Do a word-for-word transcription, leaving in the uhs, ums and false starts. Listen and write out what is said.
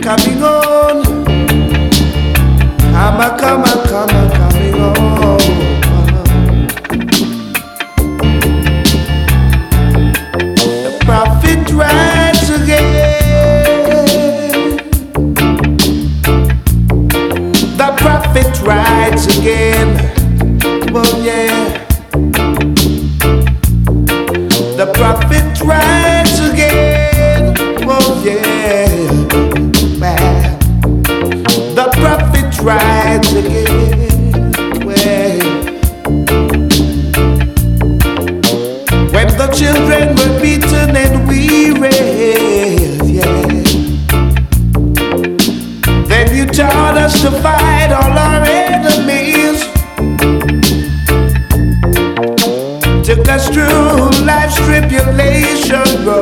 coming on. Come on, come on, come on, coming on. The prophet rides again. The prophet rides again. Oh yeah. The prophet rides again. Oh yeah. Man. The prophet rides again. Well, when the children were beaten and weary, yeah. Then you taught us to fight all our enemies. Took us through life's tribulation road.